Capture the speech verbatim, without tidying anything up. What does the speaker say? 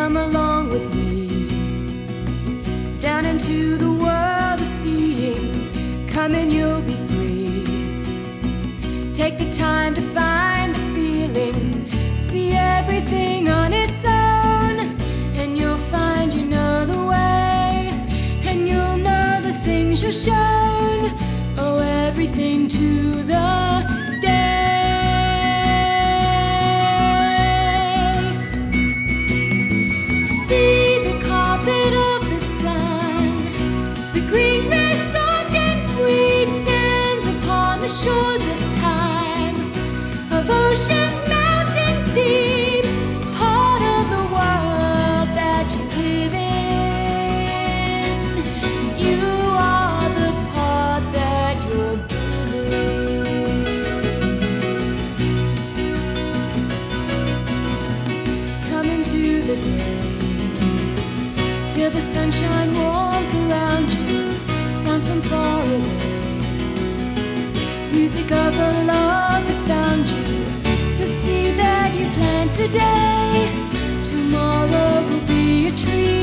Come along with me down into the world of seeing. Come and you'll be free. Take the time to find the feeling. See everything on its own, and you'll find you know the way, and you'll know the things you're shown. Oh, everything to the day. See the carpet of the sun, the green grass soft and sweet sands upon the shores of time, of oceans, mountains deep, part of the world that you live in. You are the part that you're giving. Come into the day, feel the sunshine warmth around you, sounds from far away, music of the love that found you. The seed that you plant today, tomorrow will be a tree.